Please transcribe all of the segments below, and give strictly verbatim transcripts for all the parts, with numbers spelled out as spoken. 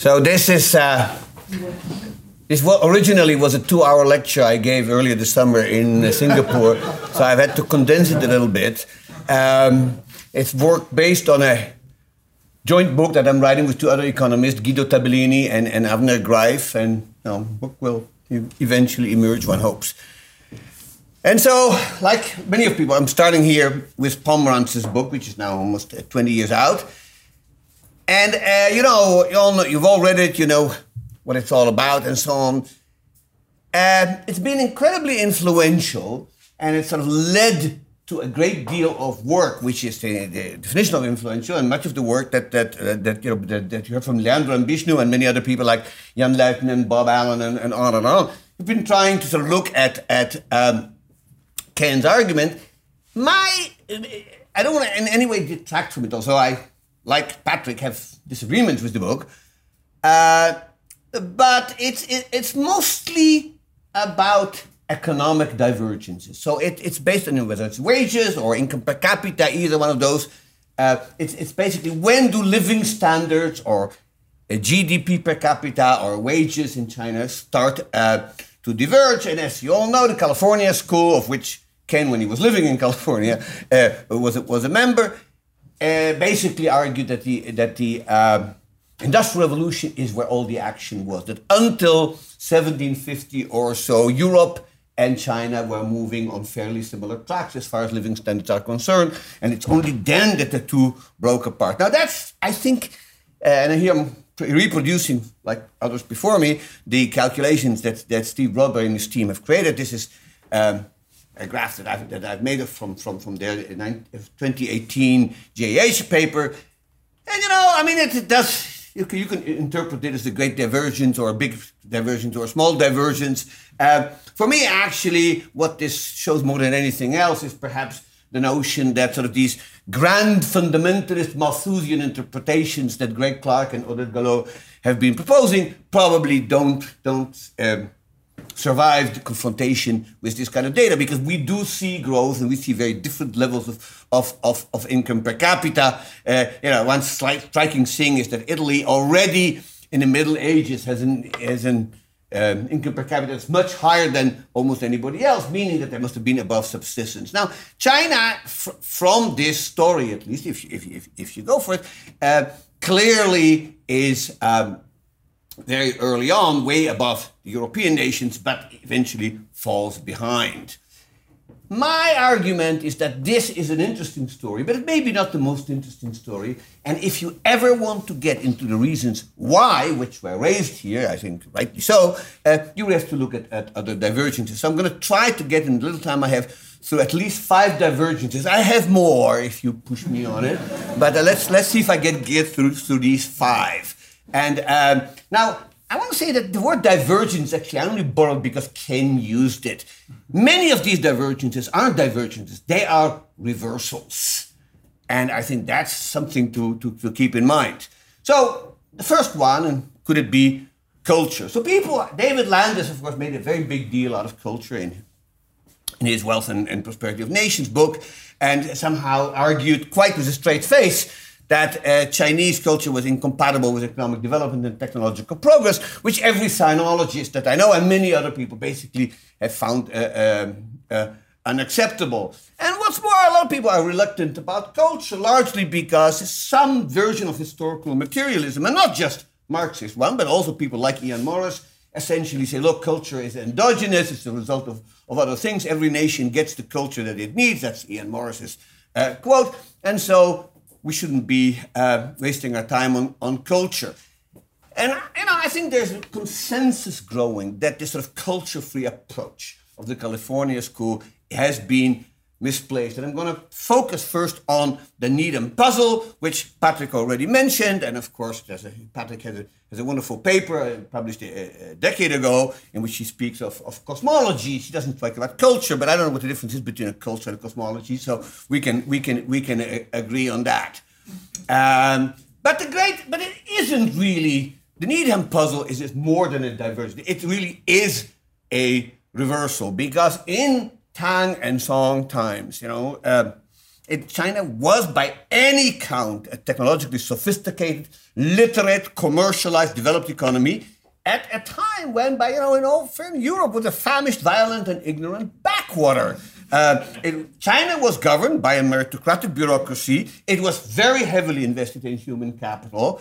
So this is uh, this was originally was a two-hour lecture I gave earlier this summer in uh, Singapore. So I've had to condense it a little bit. Um, it's work based on a joint book that I'm writing with two other economists, Guido Tabellini and, and Avner Greif, and you know, book will eventually emerge, one hopes. And so, like many of people, I'm starting here with Pomerantz's book, which is now almost twenty years out. And, uh, you know, you all know, you've all read it, you know what it's all about and so on. Uh, it's been incredibly influential, and it sort of led to a great deal of work, which is the, the definition of influential, and much of the work that that uh, that, you know, that, that you heard from Leandro and Bishnu and many other people like Jan Luyten and Bob Allen and, and on and on. We've been trying to sort of look at, at um, Keynes' argument. My, I don't want to in any way detract from it, although I, like Patrick, have disagreements with the book. Uh, but it's it, it's mostly about economic divergences. So it, it's based on whether it's wages or income per capita, either one of those. Uh, it's, it's basically when do living standards or a G D P per capita or wages in China start uh, to diverge. And as you all know, the California School, of which Ken, when he was living in California, uh, was, was a member, uh, basically argued that the, that the uh, Industrial Revolution is where all the action was. That until seventeen fifty or so, Europe and China were moving on fairly similar tracks as far as living standards are concerned, and it's only then that the two broke apart. Now that's, I think, uh, and here I'm reproducing, like others before me, the calculations that, that Steve Brodber and his team have created. This is um, a graph that I've, that I've made from, from, from their twenty eighteen J H paper. And, you know, I mean, it, it does... You can, you can interpret it as a great divergence or a big divergence or a small divergence. Uh, for me, actually, what this shows more than anything else is perhaps the notion that sort of these grand fundamentalist Malthusian interpretations that Greg Clark and Oded Gallo have been proposing probably don't, don't um, survive the confrontation with this kind of data, because we do see growth and we see very different levels of, of, of, of income per capita. Uh, you know, one slight, striking thing is that Italy already in the Middle Ages has an, has an um, income per capita that's much higher than almost anybody else, meaning that there must have been above subsistence. Now, China, fr from this story at least, if you, if, if, if you go for it, uh, clearly is... Um, very early on, way above the European nations, but eventually falls behind. My argument is that this is an interesting story, but it may be not the most interesting story. And if you ever want to get into the reasons why, which were raised here, I think rightly so, uh, you have to look at, at other divergences. So I'm going to try to get in the little time I have through at least five divergences. I have more if you push me on it, but uh, let's let's see if I get get through through these five. And um, now, I want to say that the word divergence, actually, I only borrowed because Ken used it. Many of these divergences aren't divergences. They are reversals. And I think that's something to, to, to keep in mind. So the first one, and could it be culture? So people, David Landis, of course, made a very big deal out of culture in, in his Wealth and, and Prosperity of Nations book, and somehow argued quite with a straight face that uh, Chinese culture was incompatible with economic development and technological progress, which every sinologist that I know and many other people basically have found uh, uh, uh, unacceptable. And what's more, a lot of people are reluctant about culture, largely because some version of historical materialism, and not just Marxist one, but also people like Ian Morris, essentially say, look, culture is endogenous, it's the result of, of other things. Every nation gets the culture that it needs. That's Ian Morris's uh, quote. And so we shouldn't be uh, wasting our time on, on culture. And you know, I think there's a consensus growing that this sort of culture-free approach of the California School has been misplaced. And I'm going to focus first on the Needham puzzle, which Patrick already mentioned. And of course, there's a, Patrick has a, has a wonderful paper published a, a decade ago in which he speaks of, of cosmology. He doesn't talk about culture, but I don't know what the difference is between a culture and a cosmology. So we can we can we can uh, agree on that. Um, but the great, but it isn't really. The Needham puzzle is, is more than a diversity. It really is a reversal, because in Tang and Song times, you know, uh, it, China was by any count a technologically sophisticated, literate, commercialized, developed economy at a time when, by you know, in all Europe was a famished, violent, and ignorant backwater. Uh, it, China was governed by a meritocratic bureaucracy. It was very heavily invested in human capital,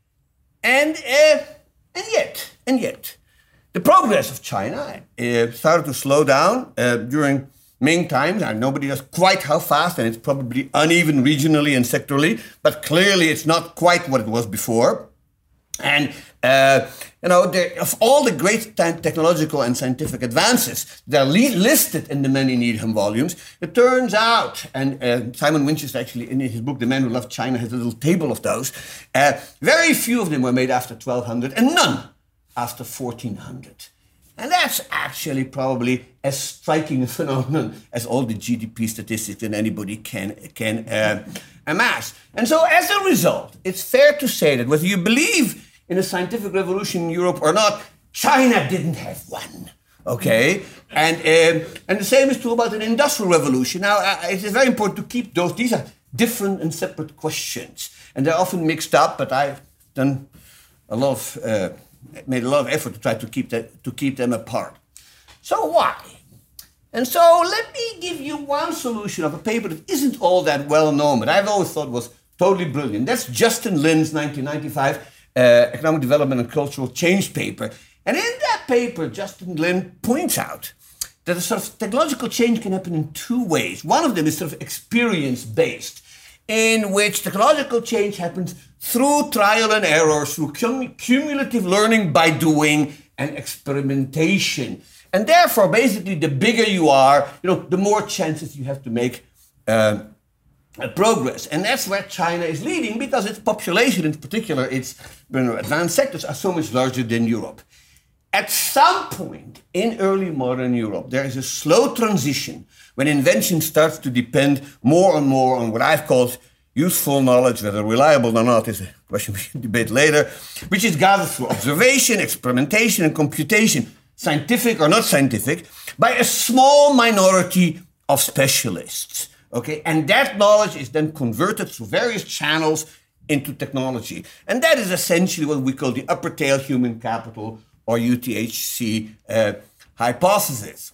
and uh, and yet, and yet, the progress of China uh, started to slow down uh, during Ming times. And nobody knows quite how fast, and it's probably uneven regionally and sectorally, but clearly it's not quite what it was before. And, uh, you know, there, of all the great te- technological and scientific advances that are li- listed in the many Needham volumes, it turns out, and uh, Simon Winchester actually in his book, The Man Who Loved China, has a little table of those, uh, very few of them were made after twelve hundred and none after fourteen hundred. And that's actually probably as striking a phenomenon as all the G D P statistics that anybody can, can uh, amass. And so as a result, it's fair to say that whether you believe in a scientific revolution in Europe or not, China didn't have one. Okay? And, um, and the same is true about an industrial revolution. Now, uh, it is very important to keep those. These are different and separate questions. And they're often mixed up, but I've done a lot of... Uh, made a lot of effort to try to keep that to keep them apart. So why? And so let me give you one solution of a paper that isn't all that well known, but I've always thought was totally brilliant. That's Justin Lin's nineteen ninety-five uh, Economic Development and Cultural Change paper. And in that paper, Justin Lin points out that a sort of technological change can happen in two ways. One of them is sort of experience-based, in which technological change happens through trial and error, through cum- cumulative learning by doing and experimentation. And therefore, basically, the bigger you are, you know, the more chances you have to make uh, progress. And that's where China is leading, because its population, in particular, its you know, advanced sectors, are so much larger than Europe. At some point in early modern Europe, there is a slow transition when invention starts to depend more and more on what I've called useful knowledge. Whether reliable or not is a question we can debate later, which is gathered through observation, experimentation, and computation, scientific or not scientific, by a small minority of specialists. Okay, and that knowledge is then converted through various channels into technology. And that is essentially what we call the upper tail human capital, or U T H C uh, hypothesis.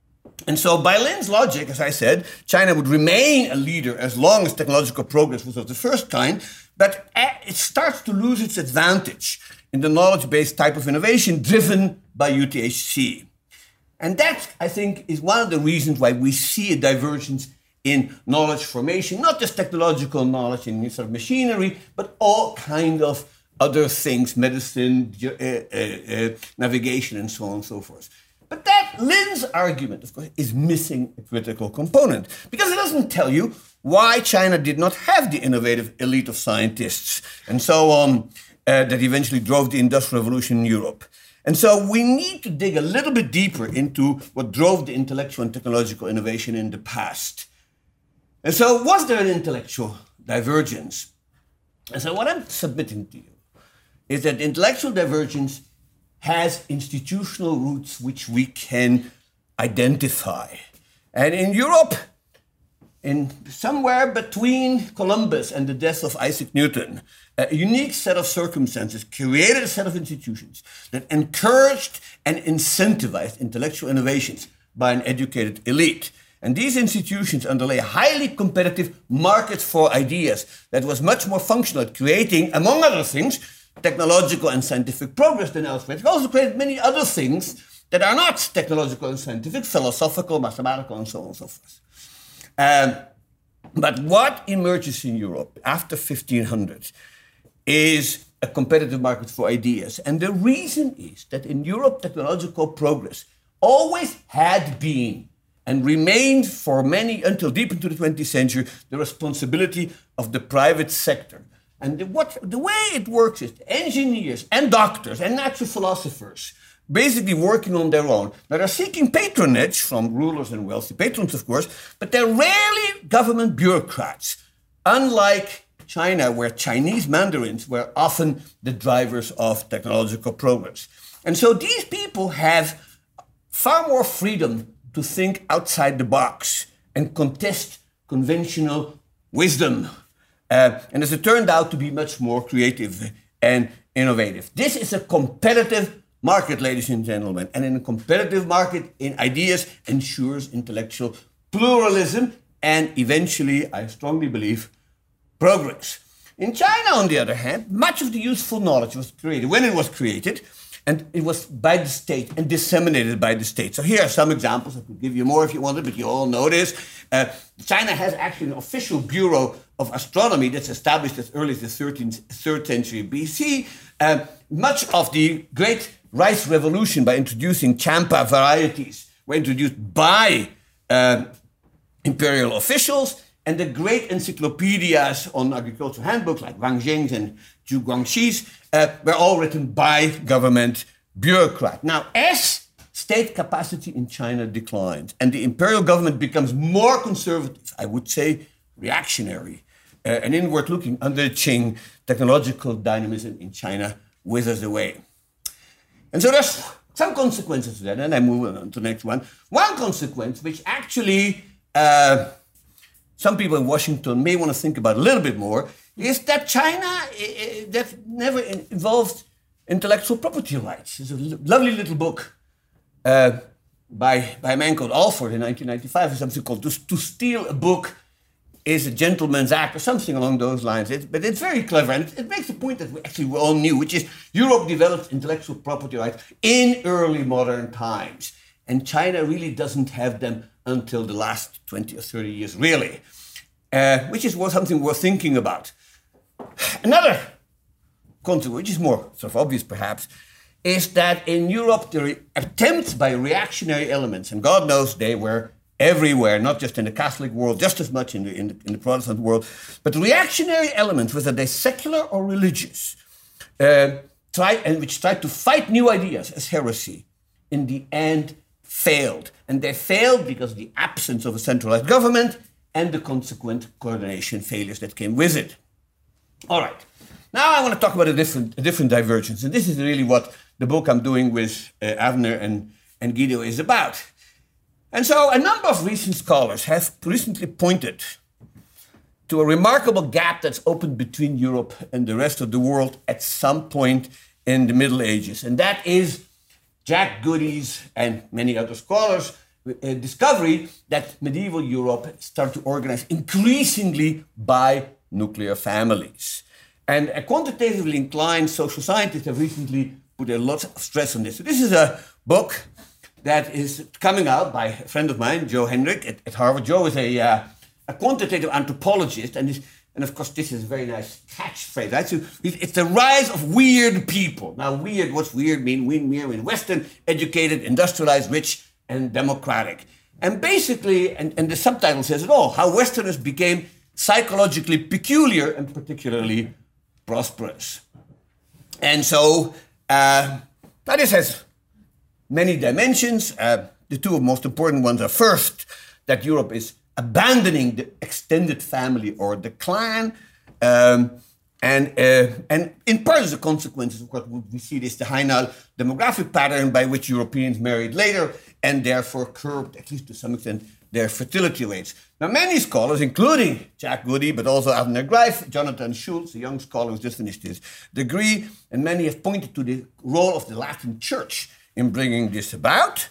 And so by Lin's logic, as I said, China would remain a leader as long as technological progress was of the first kind, but it starts to lose its advantage in the knowledge-based type of innovation driven by U T H C. And that, I think, is one of the reasons why we see a divergence in knowledge formation, not just technological knowledge in sort of machinery, but all kind of other things, medicine, uh, uh, uh, navigation, and so on and so forth. But that Lin's argument, of course, is missing a critical component, because it doesn't tell you why China did not have the innovative elite of scientists and so on uh, that eventually drove the Industrial Revolution in Europe. And so we need to dig a little bit deeper into what drove the intellectual and technological innovation in the past. And so was there an intellectual divergence? And so what I'm submitting to you is that intellectual divergence has institutional roots which we can identify. And in Europe, in somewhere between Columbus and the death of Isaac Newton, a unique set of circumstances created a set of institutions that encouraged and incentivized intellectual innovations by an educated elite. And these institutions underlay highly competitive markets for ideas that was much more functional at creating, among other things, technological and scientific progress than elsewhere. It also created many other things that are not technological and scientific, philosophical, mathematical, and so on and so forth. Um, but what emerges in Europe after fifteen hundred is a competitive market for ideas. And the reason is that in Europe, technological progress always had been and remained for many, until deep into the twentieth century, the responsibility of the private sector. And the, what, the way it works is engineers and doctors and natural philosophers basically working on their own, that are seeking patronage from rulers and wealthy patrons, of course, but they're rarely government bureaucrats, unlike China, where Chinese mandarins were often the drivers of technological progress. And so these people have far more freedom to think outside the box and contest conventional wisdom. Uh, and as it turned out to be much more creative and innovative. This is a competitive market, ladies and gentlemen. And in a competitive market, in ideas ensures intellectual pluralism and eventually, I strongly believe, progress. In China, on the other hand, much of the useful knowledge was created when it was created, and it was by the state and disseminated by the state. So here are some examples. I could give you more if you wanted, but you all know this. Uh, China has actually an official bureau of astronomy that's established as early as the thirteenth, third century B C. Uh, much of the great rice revolution by introducing Champa varieties were introduced by uh, imperial officials, and the great encyclopedias on agricultural handbooks like Wang Zheng's and Zhu Guangxi's uh, were all written by government bureaucrats. Now, as state capacity in China declines and the imperial government becomes more conservative, I would say reactionary, uh, and inward-looking under Qing, technological dynamism in China withers away. And so there's some consequences to that, and I move on to the next one. One consequence, which actually uh, some people in Washington may want to think about a little bit more, is that China uh, that never involved intellectual property rights. There's a lovely little book uh, by, by a man called Alford in nineteen ninety-five, something called To, to Steal a Book is a Gentleman's Act, or something along those lines. It, but it's very clever, and it, it makes a point that we actually we all knew, which is Europe developed intellectual property rights in early modern times, and China really doesn't have them until the last twenty or thirty years, really, uh, which is something worth thinking about. Another consequence, which is more sort of obvious perhaps, is that in Europe the re- attempts by reactionary elements, and God knows they were everywhere, not just in the Catholic world, just as much in the, in the, in the Protestant world, but reactionary elements, whether they secular or religious, uh, try, and which tried to fight new ideas as heresy, in the end failed. And they failed because of the absence of a centralized government and the consequent coordination failures that came with it. All right. Now I want to talk about a different, a different divergence. And this is really what the book I'm doing with uh, Avner and, and Guido is about. And so a number of recent scholars have recently pointed to a remarkable gap that's opened between Europe and the rest of the world at some point in the Middle Ages. And that is Jack Goody's and many other scholars' uh, discovery that medieval Europe started to organize increasingly by nuclear families. And a quantitatively inclined social scientists have recently put a lot of stress on this. So this is a book that is coming out by a friend of mine, Joe Henrich, at, at Harvard. Joe is a, uh, a quantitative anthropologist, and, is, and of course this is a very nice catchphrase, right? So it's the rise of weird people. Now weird, what's weird mean? We mean Western, educated, industrialized, rich, and democratic. And basically, and, and the subtitle says it all, how Westerners became psychologically peculiar and particularly prosperous. And so uh, this has many dimensions. Uh, the two most important ones are first, that Europe is abandoning the extended family or the clan. Um, and, uh, and in part as a consequence of what we see this, the Hainal demographic pattern by which Europeans married later and therefore curbed, at least to some extent, their fertility rates. Now, many scholars, including Jack Goody, but also Avner Greif, Jonathan Schultz, a young scholar who's just finished his degree, and many have pointed to the role of the Latin Church in bringing this about.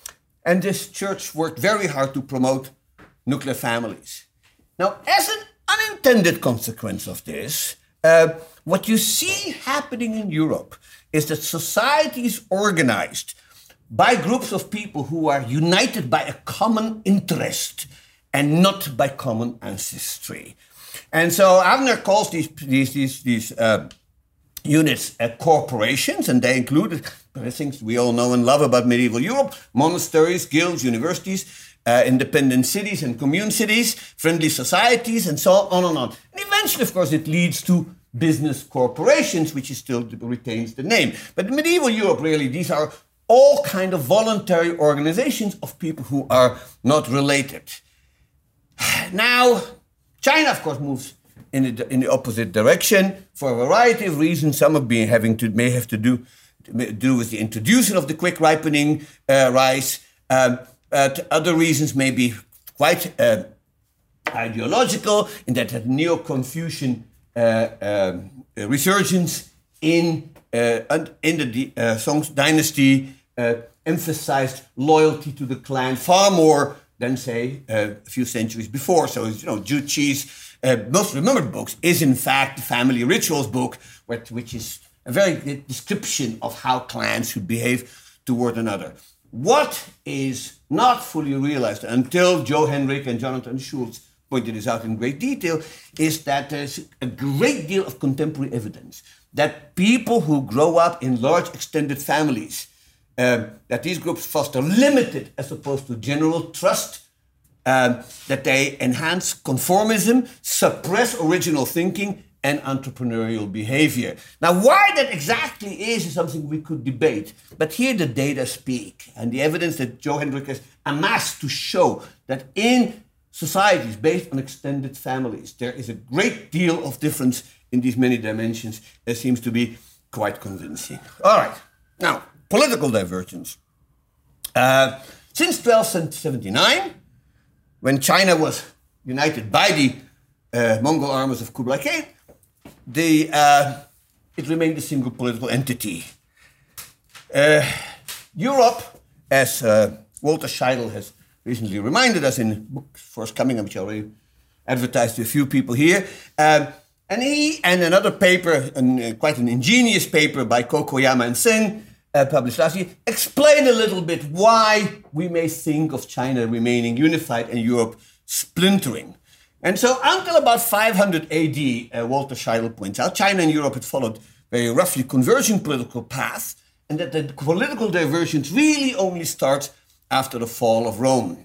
And this church worked very hard to promote nuclear families. Now, as an unintended consequence of this, uh, what you see happening in Europe is that society is organized by groups of people who are united by a common interest and not by common ancestry. And so Avner calls these, these, these, these uh, units uh, corporations, and they include the things we all know and love about medieval Europe: monasteries, guilds, universities, uh, independent cities and commune cities, friendly societies, and so on and on. And eventually, of course, it leads to business corporations, which is still retains the name. But in medieval Europe, really, these are all kind of voluntary organizations of people who are not related. Now, China, of course, moves in the, in the opposite direction for a variety of reasons. Some of being having to may have to do do with the introduction of the quick ripening uh, rice. Um, uh, other reasons may be quite uh, ideological, in that had Neo-Confucian uh, um, resurgence in uh, in the uh, Song dynasty, uh, emphasized loyalty to the clan far more than, say, uh, a few centuries before. So, you know, Juqi's uh, most remembered books is, in fact, the family rituals book, which is a very good description of how clans should behave toward another. What is not fully realized until Joe Henrich and Jonathan Schultz pointed this out in great detail is that there's a great deal of contemporary evidence that people who grow up in large extended families, uh, that these groups foster limited as opposed to general trust, um, that they enhance conformism, suppress original thinking, and entrepreneurial behavior. Now, why that exactly is, is something we could debate. But here the data speak, and the evidence that Joe Henrich has amassed to show that in societies based on extended families, there is a great deal of difference in these many dimensions that seems to be quite convincing. All right, now, political divergence. Uh, since twelve seventy-nine, when China was united by the uh, Mongol armies of Kublai Khan, The, uh, it remained a single political entity. Uh, Europe, as uh, Walter Scheidel has recently reminded us in the book forthcoming, which I already advertised to a few people here, um, and he and another paper, an, uh, quite an ingenious paper by Kokoyama and Sen, uh, published last year, explain a little bit why we may think of China remaining unified and Europe splintering. And so until about five hundred A D, uh, Walter Scheidel points out, China and Europe had followed very roughly converging political paths, and that the political divergence really only starts after the fall of Rome.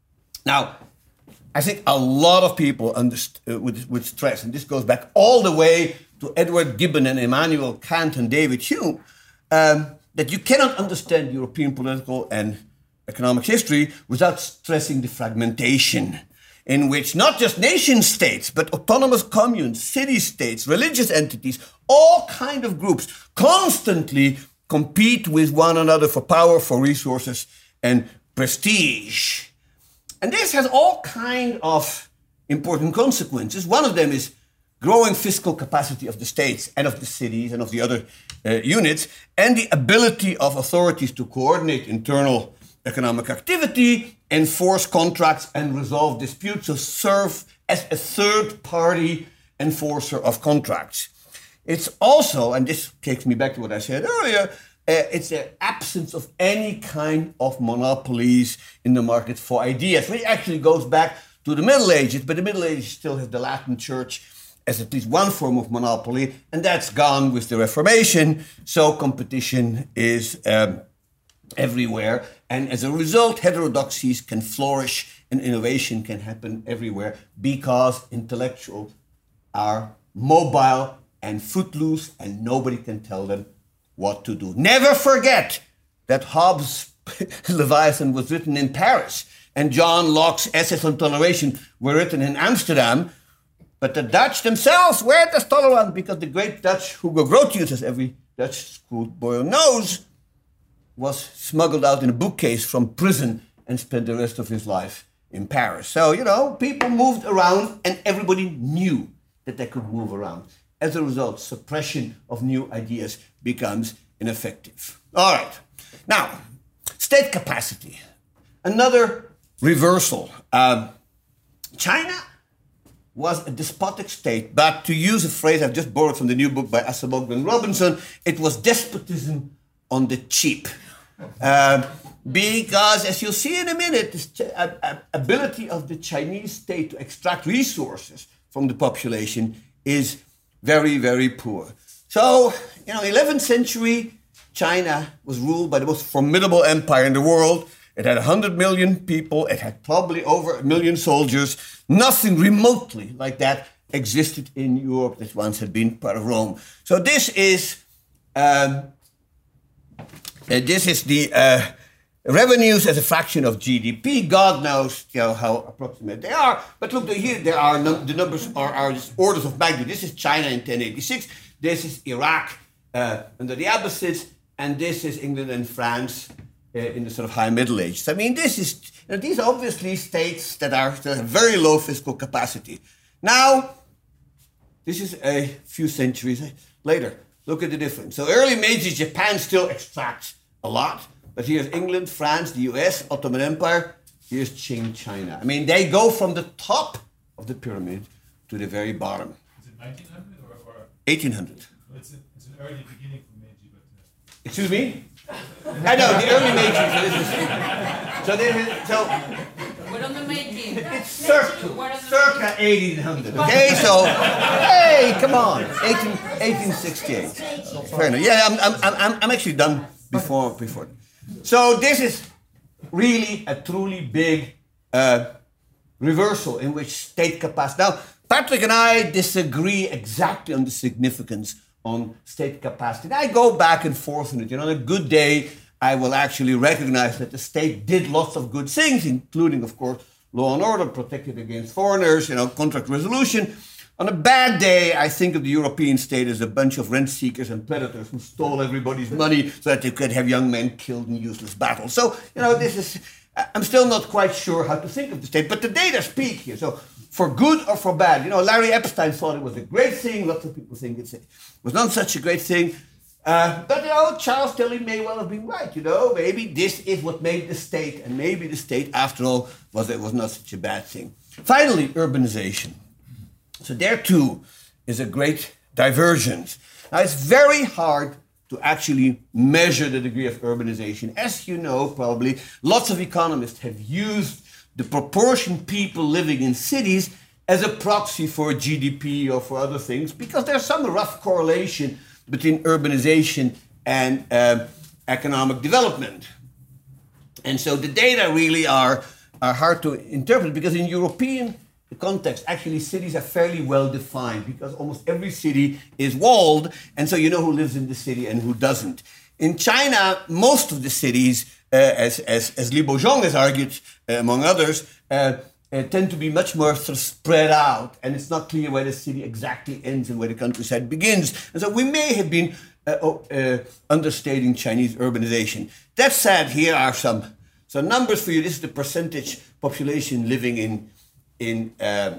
Now, I think a lot of people underst- uh, would, would stress, and this goes back all the way to Edward Gibbon and Immanuel Kant and David Hume, um, that you cannot understand European political and economic history without stressing the fragmentation, in which not just nation states, but autonomous communes, city-states, religious entities, all kind of groups constantly compete with one another for power, for resources, and prestige. And this has all kind of important consequences. One of them is growing fiscal capacity of the states and of the cities and of the other uh, units, and the ability of authorities to coordinate internal economic activity, enforce contracts, and resolve disputes, so serve as a third-party enforcer of contracts. It's also, and this takes me back to what I said earlier, uh, it's the absence of any kind of monopolies in the market for ideas, which actually goes back to the Middle Ages, but the Middle Ages still has the Latin Church as at least one form of monopoly, and that's gone with the Reformation, so competition is um, everywhere, and as a result, heterodoxies can flourish and innovation can happen everywhere because intellectuals are mobile and footloose and nobody can tell them what to do. Never forget that Hobbes' Leviathan was written in Paris and John Locke's Essays on Toleration were written in Amsterdam, but the Dutch themselves were as tolerant because the great Dutch Hugo Grotius, as every Dutch schoolboy knows, was smuggled out in a bookcase from prison and spent the rest of his life in Paris. So, you know, people moved around and everybody knew that they could move around. As a result, suppression of new ideas becomes ineffective. All right. Now, state capacity. Another reversal. Um, China was a despotic state, but to use a phrase I've just borrowed from the new book by Asabogdan Robinson, it was despotism on the cheap. Uh, because, as you'll see in a minute, the ability of the Chinese state to extract resources from the population is very, very poor. So, you know, eleventh century, China was ruled by the most formidable empire in the world. It had one hundred million people. It had probably over a million soldiers. Nothing remotely like that existed in Europe that once had been part of Rome. So this is... Um, Uh, this is the uh, revenues as a fraction of G D P. God knows, you know, how approximate they are. But look, here there are num- the numbers are, are just orders of magnitude. This is China in ten eighty-six. This is Iraq uh, under the Abbasids, and this is England and France uh, in the sort of high Middle Ages. I mean, this is Now, these are obviously states that are that have very low fiscal capacity. Now, this is a few centuries later. Look at the difference. So early Meiji Japan still extracts a lot, but here's England, France, the U S, Ottoman Empire. Here's Qing China. I mean, they go from the top of the pyramid to the very bottom. Is it nineteen hundred or, or eighteen hundred? It's, a, it's an early beginning for Meiji, but. Uh... Excuse me? I know the early Meiji. So this is so this is so. What on the Meiji? It's circa, circa eighteen hundred. Okay, so hey, come on, eighteen, eighteen sixty-eight. Fair enough. Yeah, I'm, I'm, I'm, I'm actually done before before. So this is really a truly big uh, reversal in which state capacity. Now, Patrick and I disagree exactly on the significance on state capacity. I go back and forth on it. You know, on a good day, I will actually recognize that the state did lots of good things, including, of course, law and order, protected against foreigners, you know, contract resolution. On a bad day, I think of the European state as a bunch of rent seekers and predators who stole everybody's money so that they could have young men killed in useless battles. So, you know, this is, I'm still not quite sure how to think of the state, but the data speak here. So, for good or for bad, you know, Larry Epstein thought it was a great thing. Lots of people think it's a, it was not such a great thing. Uh, but, you know, Charles Tilly may well have been right, you know. Maybe this is what made the state, and maybe the state, after all, was, it was not such a bad thing. Finally, urbanization. So there, too, is a great divergence. Now, it's very hard to actually measure the degree of urbanization. As you know, probably, lots of economists have used the proportion people living in cities as a proxy for G D P or for other things, because there's some rough correlation between urbanization and uh, economic development. And so the data really are, are hard to interpret, because in European context, actually cities are fairly well defined, because almost every city is walled, and so you know who lives in the city and who doesn't. In China, most of the cities, uh, as, as, as Li Bozhong has argued, uh, among others, uh, uh, tend to be much more sort of spread out, and it's not clear where the city exactly ends and where the countryside begins. And so we may have been uh, uh, understating Chinese urbanization. That said, here are some, some numbers for you. This is the percentage population living in in um,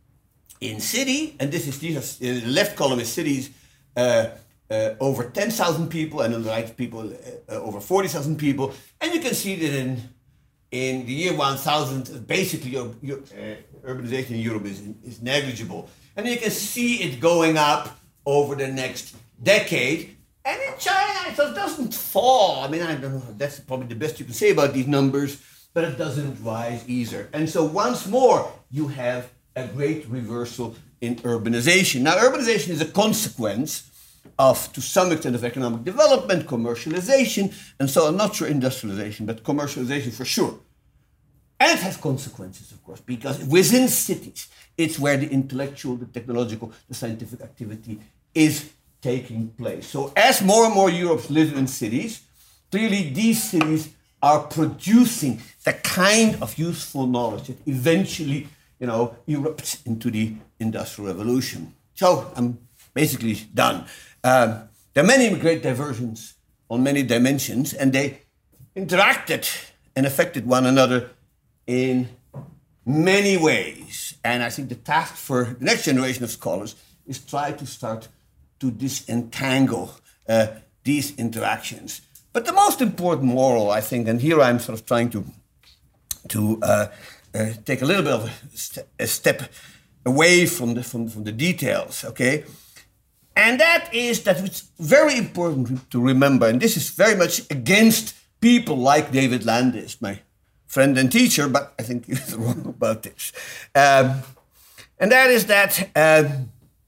in city, and this is these are, uh, the left column is cities uh, uh, over ten thousand people, and on the right people uh, over forty thousand people, and you can see that in in the year one thousand, basically your, your uh, urbanization in Europe is, is negligible, and you can see it going up over the next decade. And in China, it doesn't fall. I mean, I don't know. That's probably the best you can say about these numbers. But it doesn't rise either. And so once more, you have a great reversal in urbanization. Now, urbanization is a consequence of, to some extent, of economic development, commercialization, and so I'm not sure industrialization, but commercialization for sure. And it has consequences, of course, because within cities, it's where the intellectual, the technological, the scientific activity is taking place. So as more and more Europeans live in cities, clearly these cities are producing the kind of useful knowledge that eventually, you know, erupts into the Industrial Revolution. So I'm basically done. Um, there are many great diversions on many dimensions, and they interacted and affected one another in many ways. And I think the task for the next generation of scholars is try to start to disentangle uh, these interactions. But the most important moral, I think, and here I'm sort of trying to, to uh, uh, take a little bit of a, st- a step away from the, from, from the details, okay? And that is that it's very important to remember, and this is very much against people like David Landis, my friend and teacher, but I think he's wrong about this. Um, and that is that um,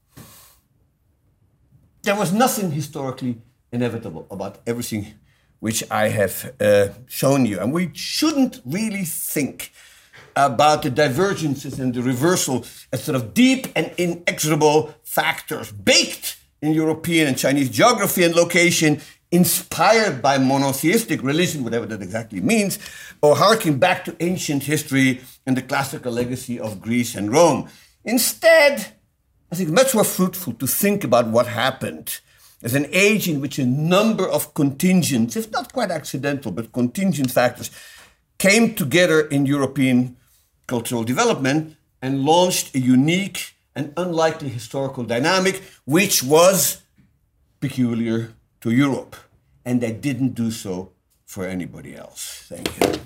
there was nothing historically inevitable about everything which I have uh, shown you. And we shouldn't really think about the divergences and the reversal as sort of deep and inexorable factors baked in European and Chinese geography and location, inspired by monotheistic religion, whatever that exactly means, or harking back to ancient history and the classical legacy of Greece and Rome. Instead, I think it's much more fruitful to think about what happened as an age in which a number of contingent, if not quite accidental, but contingent factors came together in European cultural development and launched a unique and unlikely historical dynamic, which was peculiar to Europe. And they didn't do so for anybody else. Thank you.